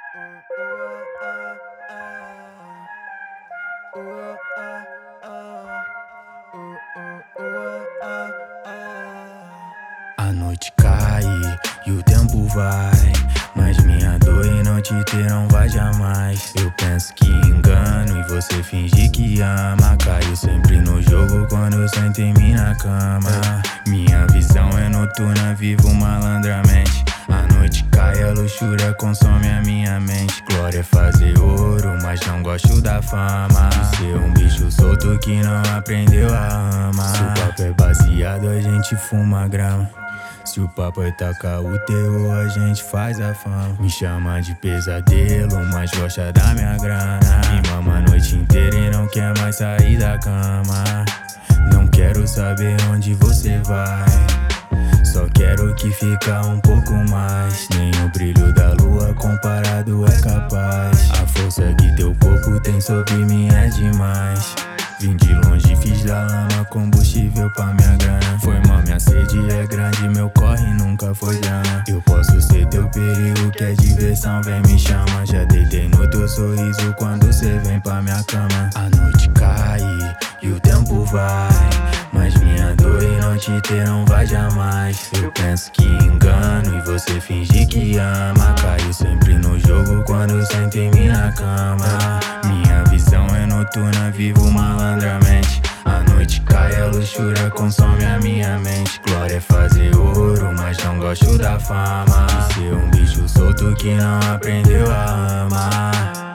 A noite cai e o tempo vai, mas minha dor em não te ter não vai jamais. Eu penso que engano e você finge que ama. Caiu sempre no jogo quando eu sento em mim na cama. Minha visão é noturna, vivo malandramente. A noite cai, a luxúria consome a minha mente. Glória é fazer ouro, mas não gosto da fama de ser um bicho solto que não aprendeu a amar. Se o papo é baseado, a gente fuma grama. Se o papo é tacar o terror, a gente faz a fama. Me chama de pesadelo, mas gosta da minha grana. Me mama a noite inteira e não quer mais sair da cama. Não quero saber onde você vai, só quero que fica um pouco mais. Nem o brilho da lua comparado é capaz. A força que teu corpo tem sobre mim é demais. Vim de longe, fiz da lama combustível pra minha grana. Foi mal, minha sede é grande, meu corre nunca foi drama. Eu posso ser teu perigo, que é diversão, vem me chama. Já deitei no teu sorriso quando cê vem pra minha cama. A noite cai e o tempo vai, mas minha dor em não te ter não vai jamais. Eu penso que engano e você finge que ama. Caiu sempre no jogo quando eu sento em mim na cama. Minha visão é noturna, vivo malandramente. A noite cai, a luxúria consome a minha mente. Glória é fazer ouro, mas não gosto da fama de ser um bicho solto que não aprendeu a amar.